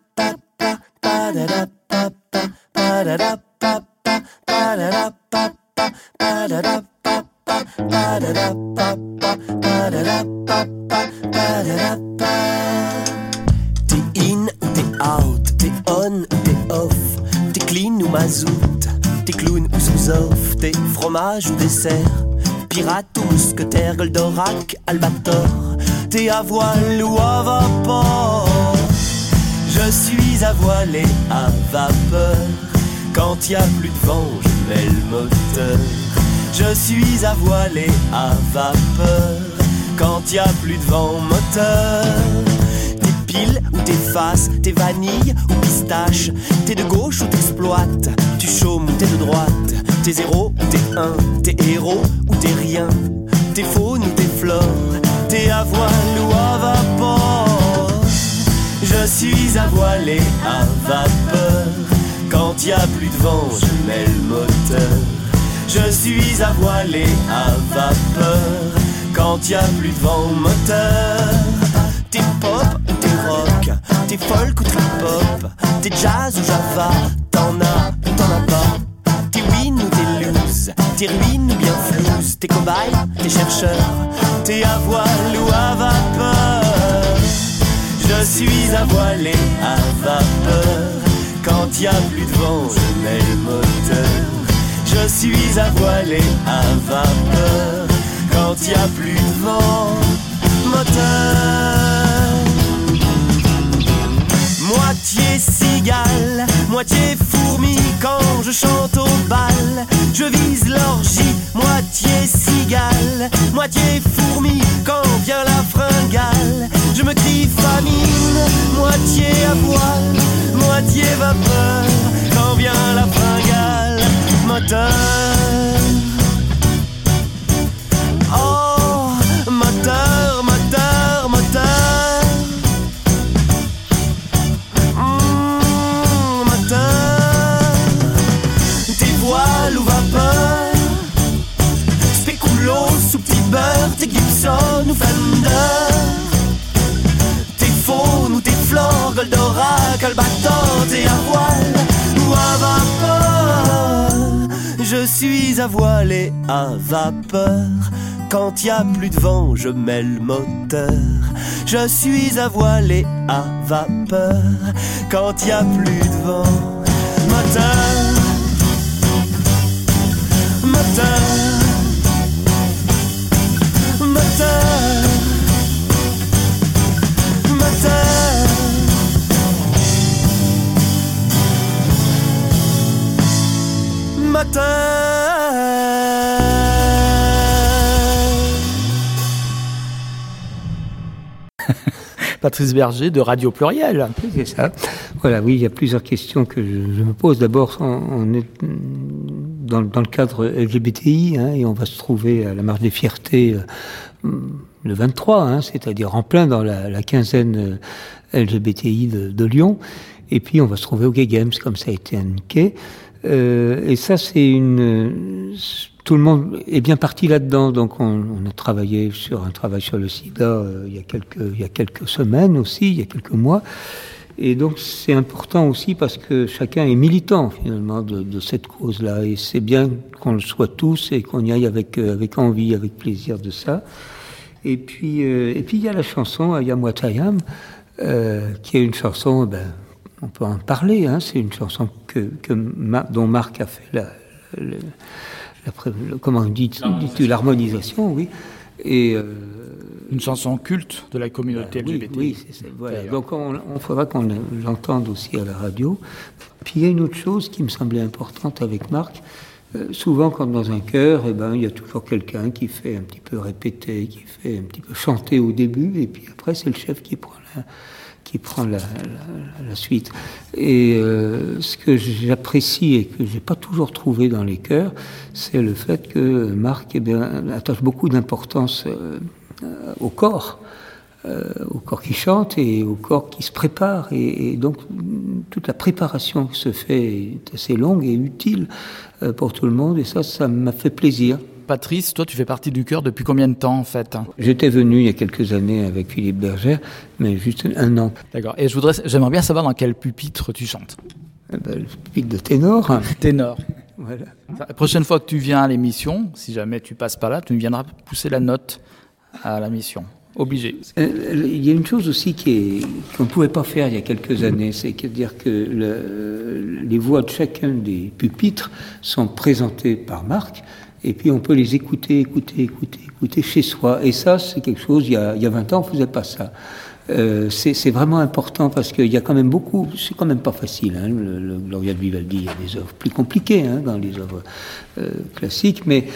T'es in ou t'es out, t'es on ou t'es off, t'es clean ou mazout, t'es clown ou sous-off, t'es fromage ou dessert, pirate ou mousquetaire, Goldorak, Albator, t'es à voile ou à vapeur. Je suis à voile et à vapeur, quand y a plus de vent, je mets le moteur. Je suis à voile et à vapeur, quand y a plus de vent, moteur. Pile ou t'es face, t'es vanille ou pistache, t'es de gauche ou t'exploites, tu chômes ou t'es de droite, t'es zéro ou t'es un, t'es héros ou t'es rien, t'es faune ou t'es flore, t'es à voile ou à vapeur. Je suis à voile et à vapeur, quand y a plus de vent, je mets le moteur. Je suis à voile et à vapeur, quand y a plus de vent, moteur. T'es pop ou t'es rock, t'es folk ou trip-hop, t'es jazz ou java, t'en as ou t'en as pas. T'es win ou t'es lose, t'es ruine ou bien flouze, t'es cobaye, t'es chercheur, t'es à voile ou à vapeur. Je suis à voile et à vapeur, quand y a plus de vent, je mets le moteur. Je suis à voile et à vapeur, quand y a plus de vent, moteur. Moitié cigale, moitié fourmi quand je chante au bal. Je vise l'orgie, moitié cigale, moitié fourmi quand vient la fringale. Je me crie famine, moitié à voile, moitié vapeur quand vient la fringale, moteur. Oh, moteur, moteur, moteur. Sous petit beurre, t'es Gibson ou Fender, t'es faune ou t'es flore, Goldorak, Albator, t'es à voile ou à vapeur. Je suis à voile et à vapeur, quand y a plus de vent, je mets le moteur. Je suis à voile et à vapeur, quand y a plus de vent, moteur, moteur. Moteur, moteur, moteur. Patrice Berger de Radio Pluriel. C'est ça. Voilà, oui, il y a plusieurs questions que je, je me pose. D'abord, on, on est dans, dans le cadre L G B T I, hein, et on va se trouver à la Marche des Fiertés euh, le vingt-trois, hein, c'est-à-dire en plein dans la, la quinzaine L G B T I de, de Lyon. Et puis, on va se trouver au Gay Games, comme ça a été indiqué. Euh, et ça, c'est une... Tout le monde est bien parti là-dedans. Donc, on, on a travaillé sur un travail sur le sida euh, il y a quelques, il y a quelques semaines aussi, il y a quelques mois. Et donc, c'est important aussi parce que chacun est militant, finalement, de, de cette cause-là. Et c'est bien qu'on le soit tous et qu'on y aille avec, avec envie, avec plaisir de ça. Et puis, euh, et puis il y a la chanson Ayam Watayam, euh, qui est une chanson, ben, on peut en parler, hein, c'est une chanson que, que Ma, dont Marc a fait la, la, la, la comment on dit, dit l'harmonisation, oui. Et euh, une chanson culte de la communauté ben, L G B T I. Oui, oui, c'est ça. Voilà. Donc on, on faudra qu'on l'entende aussi à la radio. Puis il y a une autre chose qui me semblait importante avec Marc, Euh, souvent, quand dans un chœur, eh ben, il y a toujours quelqu'un qui fait un petit peu répéter, qui fait un petit peu chanter au début, et puis après, c'est le chef qui prend la, qui prend la, la, la suite. Et euh, ce que j'apprécie et que j'ai pas toujours trouvé dans les chœurs, c'est le fait que Marc eh bien, attache beaucoup d'importance euh, euh, au corps. Euh, au corps qui chante et au corps qui se prépare. Et, et donc, toute la préparation qui se fait est assez longue et utile euh, pour tout le monde. Et ça, ça m'a fait plaisir. Patrice, toi, tu fais partie du chœur depuis combien de temps, en fait? J'étais venu il y a quelques années avec Philippe Bergère, mais juste un an. D'accord. Et je voudrais, j'aimerais bien savoir dans quel pupitre tu chantes. Eh ben, le pupitre de ténor. Ténor. Voilà. La prochaine fois que tu viens à l'émission, si jamais tu passes par là, tu viendras pousser la note à la mission. Obligé. Il y a une chose aussi qui est, qu'on ne pouvait pas faire il y a quelques années, c'est-à-dire que le, les voix de chacun des pupitres sont présentées par Marc, et puis on peut les écouter, écouter, écouter, écouter chez soi. Et ça, c'est quelque chose, il y a, il y a vingt ans, on ne faisait pas ça. Euh, c'est, c'est vraiment important parce qu'il y a quand même beaucoup, c'est quand même pas facile, hein, le, le Gloria de Vivaldi, il y a des œuvres plus compliquées hein, dans les œuvres euh, classiques, mais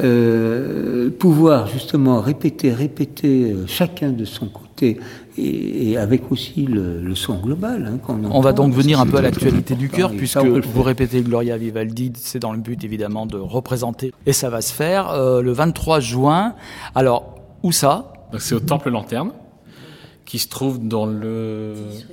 euh, pouvoir justement répéter, répéter euh, chacun de son côté et, et avec aussi le, le son global. Hein, qu'on On va donc venir un peu à l'actualité du chœur, et puisque vous répétez Gloria Vivaldi, c'est dans le but évidemment de représenter, et ça va se faire euh, le vingt-trois juin. Alors, où ça? Donc, c'est au Temple Lanterne, qui se trouve dans le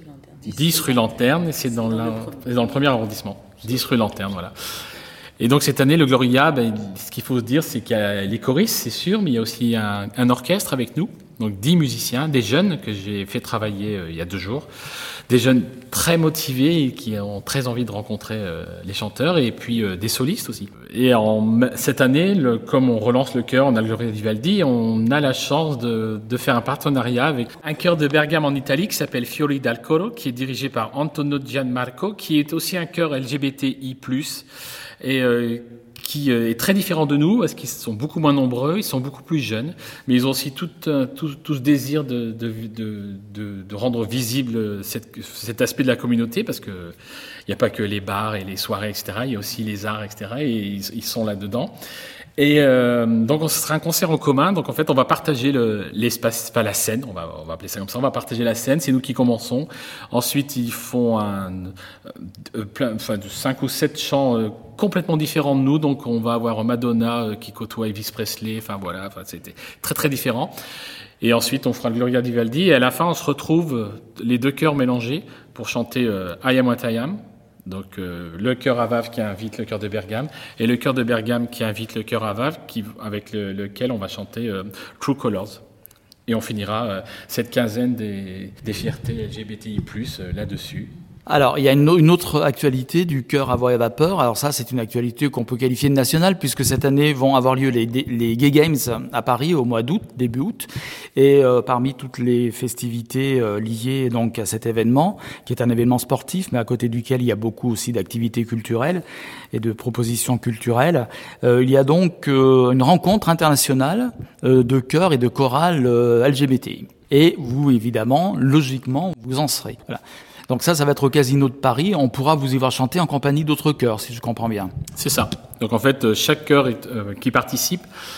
dix rue Lanterne, et c'est dans, la, dans le premier arrondissement. dix rue Lanterne, voilà. Et donc cette année, le Gloria, ben, ce qu'il faut se dire, c'est qu'il y a les choristes, c'est sûr, mais il y a aussi un, un orchestre avec nous, donc dix musiciens, des jeunes que j'ai fait travailler euh, il y a deux jours, des jeunes très motivés et qui ont très envie de rencontrer euh, les chanteurs, et puis euh, des solistes aussi. Et en, cette année, le, comme on relance le chœur, on a le Gloria di Vivaldi, on a la chance de, de faire un partenariat avec un chœur de Bergame en Italie qui s'appelle Fiori dal Coro, qui est dirigé par Antonio Gianmarco, qui est aussi un chœur L G B T I plus, et euh, qui est très différent de nous, parce qu'ils sont beaucoup moins nombreux, ils sont beaucoup plus jeunes, mais ils ont aussi tout, tout, tout ce désir de, de, de, de, de rendre visible cette, cet aspect de la communauté, parce que il n'y a pas que les bars et les soirées, et cetera, il y a aussi les arts, et cetera, et ils, ils sont là-dedans. Et euh, donc, ce sera un concert en commun. Donc, en fait, on va partager le, l'espace, enfin la scène. On va, on va appeler ça comme ça. On va partager la scène. C'est nous qui commençons. Ensuite, ils font un, euh, plein, enfin, de cinq ou sept chants euh, complètement différents de nous. Donc, on va avoir Madonna euh, qui côtoie Elvis Presley. Enfin voilà. Enfin, c'était très très différent. Et ensuite, on fera le Gloria di Vivaldi. Et à la fin, on se retrouve euh, les deux chœurs mélangés pour chanter euh, I Am What I Am. Donc euh, le chœur Avav qui invite le chœur de Bergame, et le chœur de Bergame qui invite le chœur Avav, qui, avec le, lequel on va chanter euh, True Colors. Et on finira euh, cette quinzaine des, des fiertés L G B T I plus, euh, là-dessus. Alors, il y a une, une autre actualité du chœur à voix et vapeur. Alors ça, c'est une actualité qu'on peut qualifier de nationale, puisque cette année vont avoir lieu les, les Gay Games à Paris au mois d'août, début août. Et euh, parmi toutes les festivités euh, liées donc à cet événement, qui est un événement sportif, mais à côté duquel il y a beaucoup aussi d'activités culturelles et de propositions culturelles, euh, il y a donc euh, une rencontre internationale euh, de chœurs et de chorales euh, L G B T I. Et vous, évidemment, logiquement, vous en serez. Voilà. Donc ça, ça va être au Casino de Paris. On pourra vous y voir chanter en compagnie d'autres chœurs, si je comprends bien. C'est ça. Donc en fait, chaque chœur est, euh, qui participe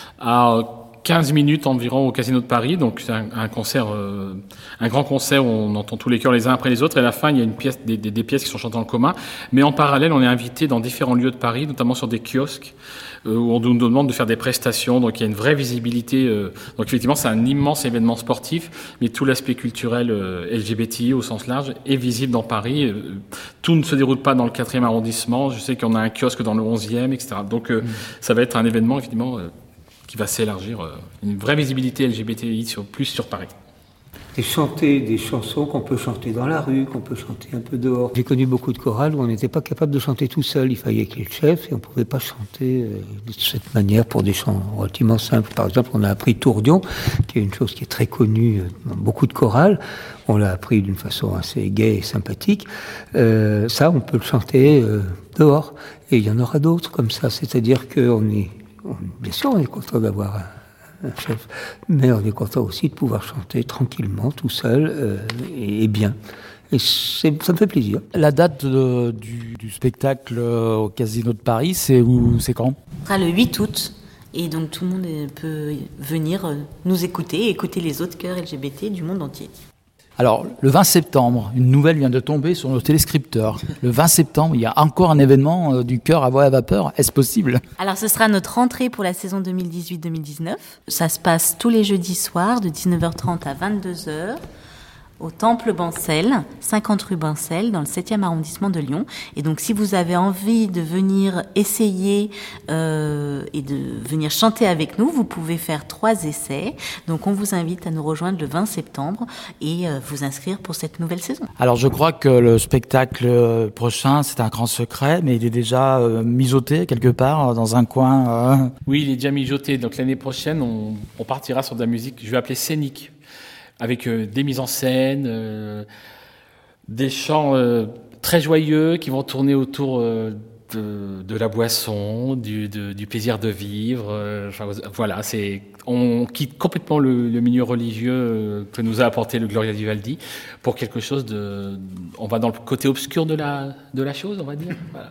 a quinze minutes environ au Casino de Paris. Donc c'est un, un concert, euh, un grand concert où on entend tous les chœurs les uns après les autres. Et à la fin, il y a une pièce, des, des, des pièces qui sont chantées en commun. Mais en parallèle, on est invité dans différents lieux de Paris, notamment sur des kiosques, euh, où on nous demande de faire des prestations. Donc il y a une vraie visibilité. Euh, donc effectivement, c'est un immense événement sportif, mais tout l'aspect culturel euh, L G B T I au sens large est visible dans Paris. Euh, tout ne se déroule pas dans le quatrième arrondissement. Je sais qu'on a un kiosque dans le onzième, et cetera. Donc euh, mmh. ça va être un événement effectivement euh, qui va s'élargir, euh, une vraie visibilité L G B T I sur, plus sur Paris. Et chanter des chansons qu'on peut chanter dans la rue, qu'on peut chanter un peu dehors. J'ai connu beaucoup de chorales où on n'était pas capable de chanter tout seul. Il fallait qu'il y ait le chef et on ne pouvait pas chanter euh, de cette manière pour des chants relativement simples. Par exemple, on a appris Tourdion, qui est une chose qui est très connue dans beaucoup de chorales. On l'a appris d'une façon assez gaie et sympathique. Euh, ça, on peut le chanter euh, dehors. Et il y en aura d'autres comme ça. C'est-à-dire qu'on est, on, bien sûr, on est content d'avoir un un chef, mais on est content aussi de pouvoir chanter tranquillement, tout seul, euh, et, et bien. Et c'est, ça me fait plaisir. La date de, du, du spectacle au Casino de Paris, c'est où, c'est quand ? Ce sera le huit août. Et donc tout le monde peut venir nous écouter et écouter les autres chœurs L G B T du monde entier. Alors, le vingt septembre, une nouvelle vient de tomber sur nos téléscripteurs. Le vingt septembre, il y a encore un événement euh, du chœur à voix et à vapeur. Est-ce possible ? Alors, ce sera notre rentrée pour la saison deux mille dix-huit deux mille dix-neuf. Ça se passe tous les jeudis soirs de dix-neuf heures trente à vingt-deux heures au Temple Bancel, cinquante rue Bancel, dans le septième arrondissement de Lyon. Et donc, si vous avez envie de venir essayer euh, et de venir chanter avec nous, vous pouvez faire trois essais. Donc, on vous invite à nous rejoindre le vingt septembre et euh, vous inscrire pour cette nouvelle saison. Alors, je crois que le spectacle prochain, c'est un grand secret, mais il est déjà euh, mijoté quelque part dans un coin. Euh... Oui, il est déjà mijoté. Donc, l'année prochaine, on, on partira sur de la musique, je vais appeler scénique, avec euh, des mises en scène, euh, des chants euh, très joyeux qui vont tourner autour euh, de, de la boisson, du, de, du plaisir de vivre. Euh, enfin, voilà, c'est, on quitte complètement le, le milieu religieux euh, que nous a apporté le Gloria Vivaldi pour quelque chose de... On va dans le côté obscur de la, de la chose, on va dire. Voilà.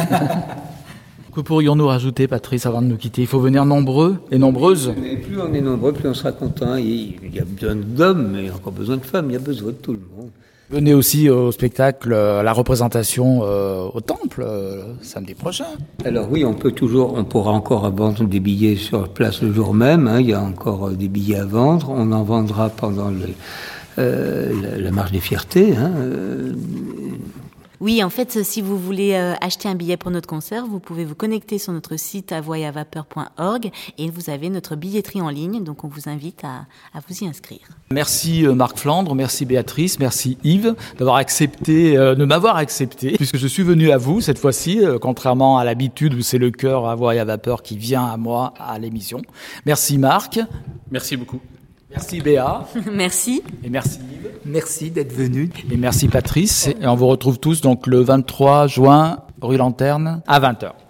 Que pourrions-nous rajouter, Patrice, avant de nous quitter ? Il faut venir nombreux et nombreuses. Et plus on est nombreux, plus on sera content. Il y a besoin d'hommes, mais encore besoin de femmes. Il y a besoin de tout le monde. Venez aussi au spectacle, à la représentation euh, au Temple, euh, samedi prochain. Alors oui, on peut toujours, on pourra encore vendre des billets sur place le jour même. Hein, il y a encore des billets à vendre. On en vendra pendant le, euh, la, la marche des fiertés. Hein, euh, Oui, en fait, si vous voulez euh, acheter un billet pour notre concert, vous pouvez vous connecter sur notre site à voix et à vapeur point org et vous avez notre billetterie en ligne, donc on vous invite à, à vous y inscrire. Merci euh, Marc Flandre, merci Béatrice, merci Yves d'avoir accepté, euh, de m'avoir accepté, puisque je suis venu à vous cette fois-ci, euh, contrairement à l'habitude où c'est le chœur à voix et à vapeur qui vient à moi à l'émission. Merci Marc. Merci beaucoup. Merci Béa. Merci. Et merci Yves. Merci d'être venu. Et merci Patrice. Et on vous retrouve tous donc le vingt-trois juin, rue Lanterne, à vingt heures.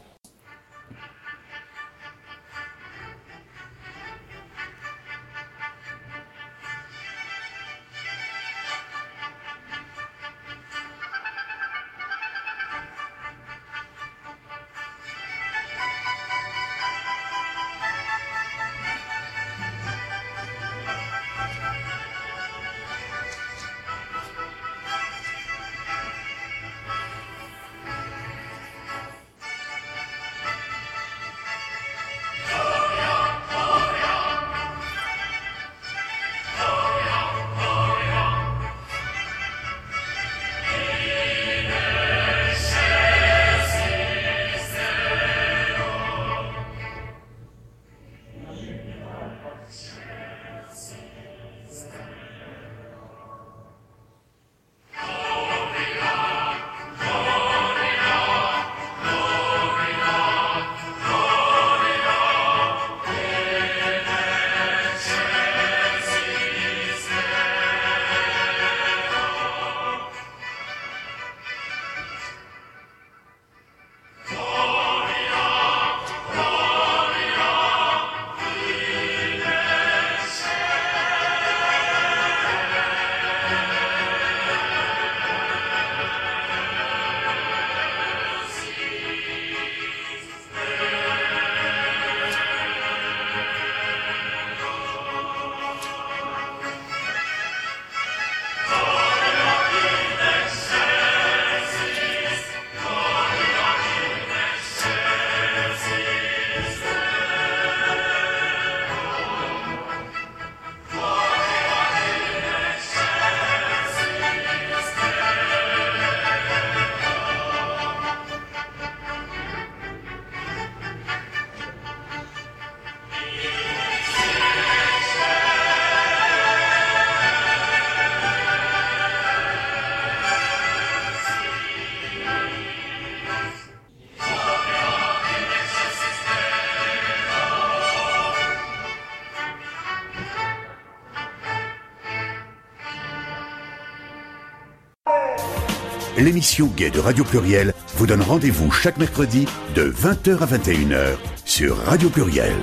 L'émission Gay de Radio Pluriel vous donne rendez-vous chaque mercredi de vingt heures à vingt et une heures sur Radio Pluriel.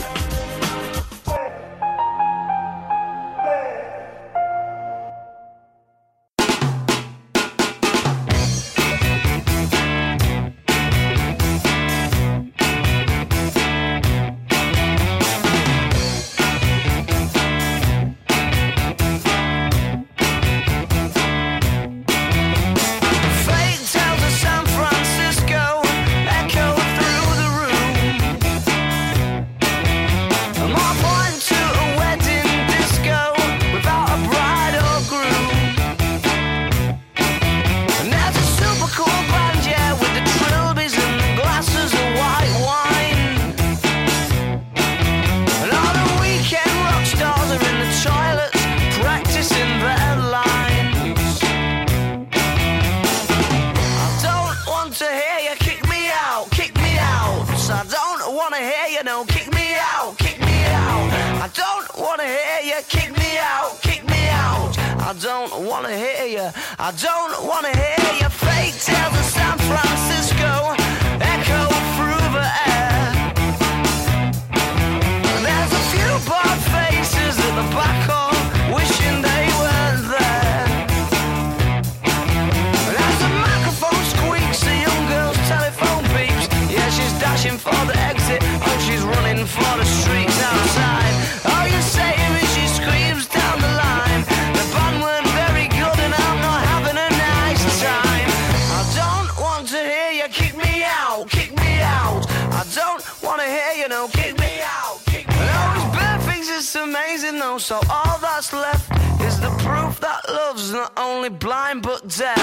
you, no, kick me out, kick me out. I don't wanna hear you, kick me out, kick me out. I don't wanna hear you, I don't wanna hear you. Fake tales of San Francisco echo through the air. There's a few bored faces at the back hall wishing they weren't there. As the microphone squeaks, the young girl's telephone beeps. Yeah, she's dashing for the exit, oh, she's running for the streets outside. Oh, you save me, she screams down the line. The band weren't very good and I'm not having a nice time. I don't want to hear you, kick me out, kick me out. I don't want to hear you, no, kick me out, kick me out. And always bad things, it's amazing though, so all that's left is the proof that love's not only blind but deaf.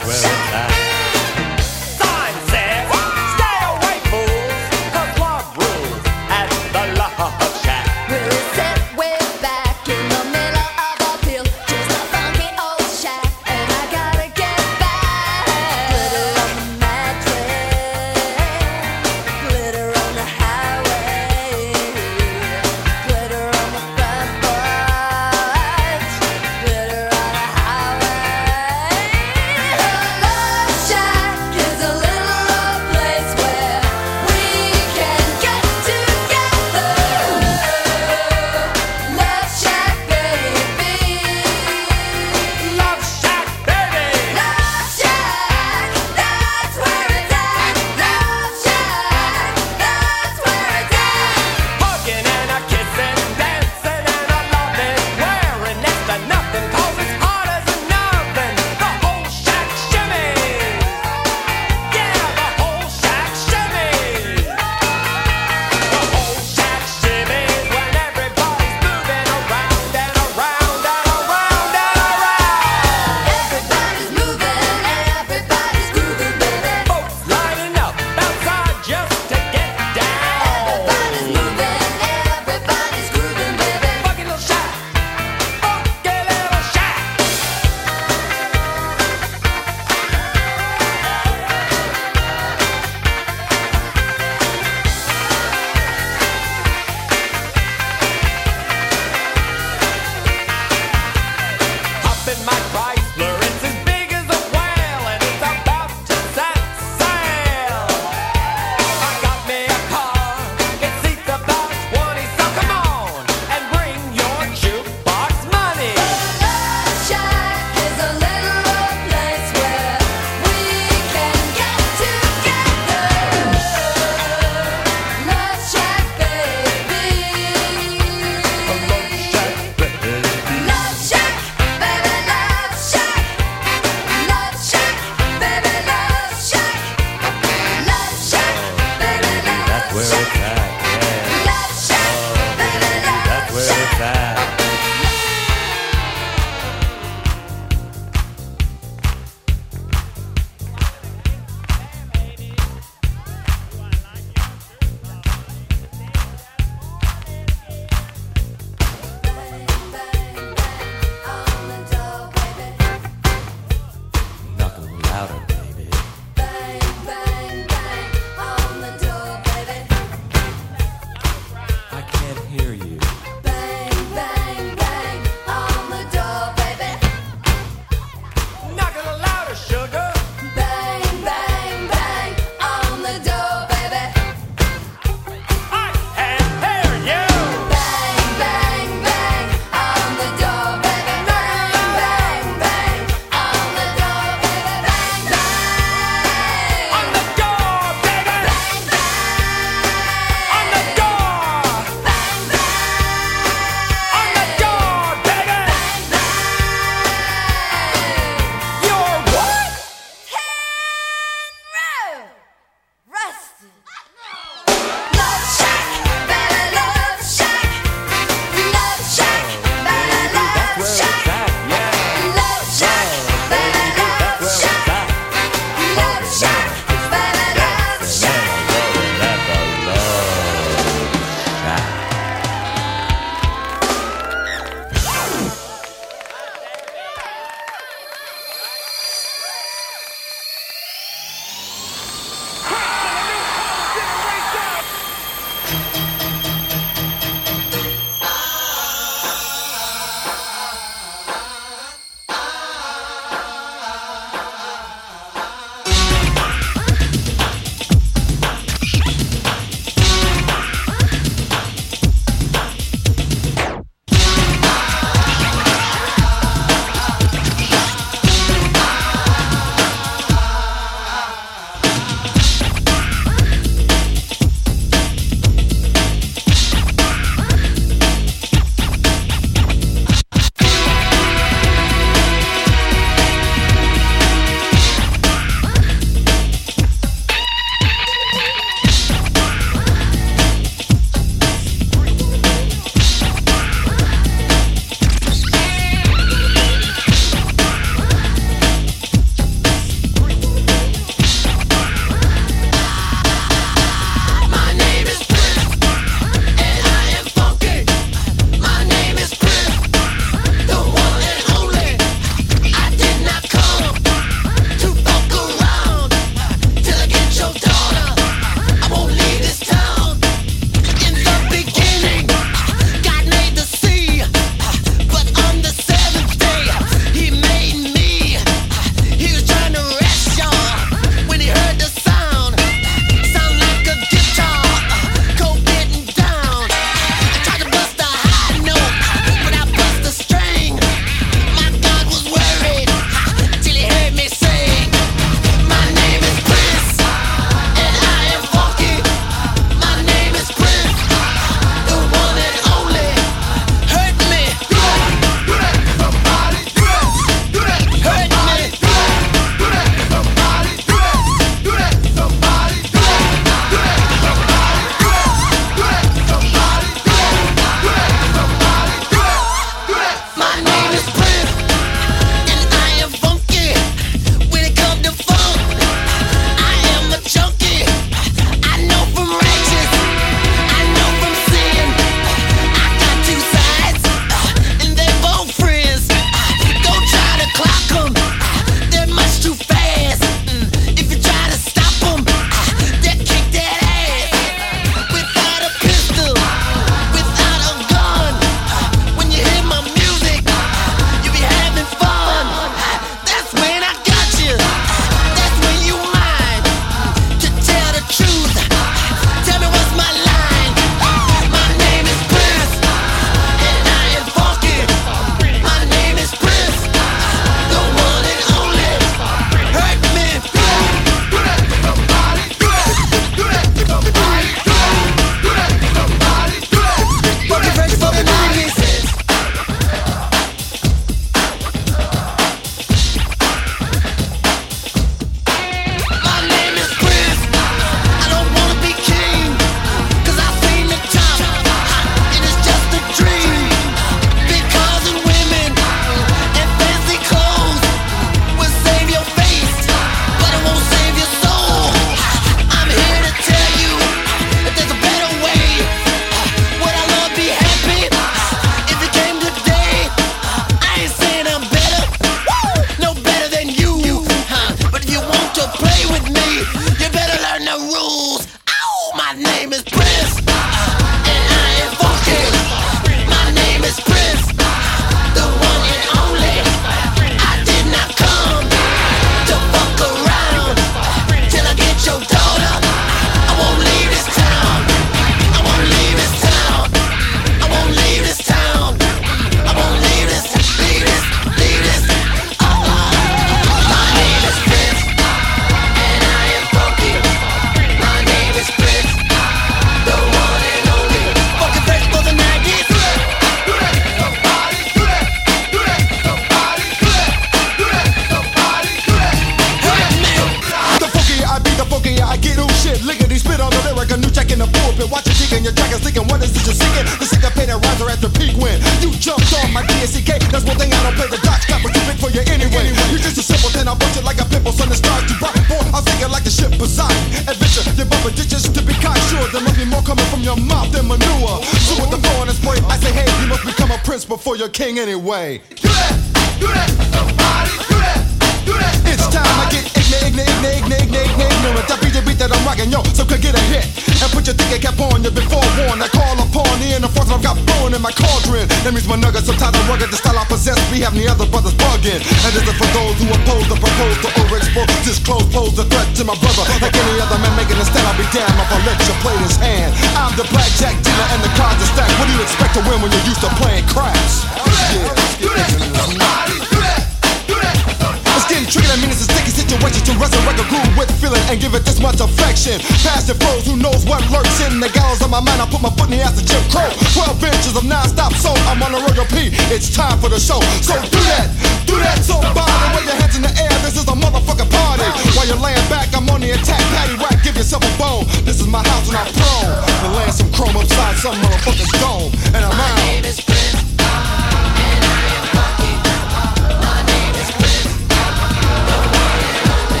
your track is thinking, what is it you're seeking? The syncopated riser at the peak when you jumped on my D S C K. That's one thing I don't play the doc stop, but too big for you anyway. You're just a simpleton, I'll bust it like a pimple, son, it starts to rock. Boy, I'm thinking like the ship Poseidon. Adventure, you're bumping ditches to be kind, sure. There must be more coming from your mouth than manure. So with the flow on this boy, I say, hey, you must become a prince before you're king anyway. Do that, do that, somebody, do that, do that. It's time I get ignorant, ignorant, ignorant, ignorant, ignorant. That beat the beat that I'm rocking, yo, so could get a hit. And put your thinking cap on, you've been forewarned. I call upon the inner force I've got blowing in my cauldron. That means my nuggets, sometimes I rugged, the style I possess. We have the other brothers bugging. And this is for those who oppose the propose to overexpose. Disclose, pose the threat to my brother. Like any other man making a stand, I'll be damned if I let you play this hand. I'm the blackjack dealer and the cards are stacked. What do you expect to win when you're used to playing craps? Yeah. Do that, somebody, do that, do that. It's getting tricky, that means it's a sticky situation to resurrect a groove with feeling and give it this much affection. Past and flows, who knows what lurks in the gallows of my mind. I put my foot in the ass of Jim Crow. Twelve inches of non-stop soul, I'm on a road to P. It's time for the show. So do that, do that, somebody. Wave your hands in the air, this is a motherfucking party. While you're laying back, I'm on the attack. Patty whack, give yourself a bone. This is my house and I'm prone to land some chrome upside some motherfucking dome. And I'm out. My name is Prince, and I am funky. My name is Prince, the one and only.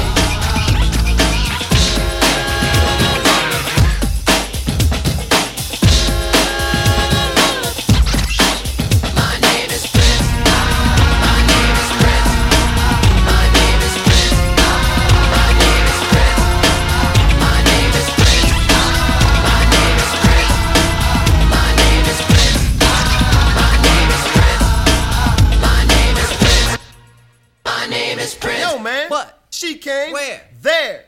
My name is Prince, my name is Prince, my name is Prince, my name is Prince, my name is Prince, my name is Prince, my name is Prince, my name is Prince, my name is Prince, my name is Prince. Yo, man. What? She came. Where? There.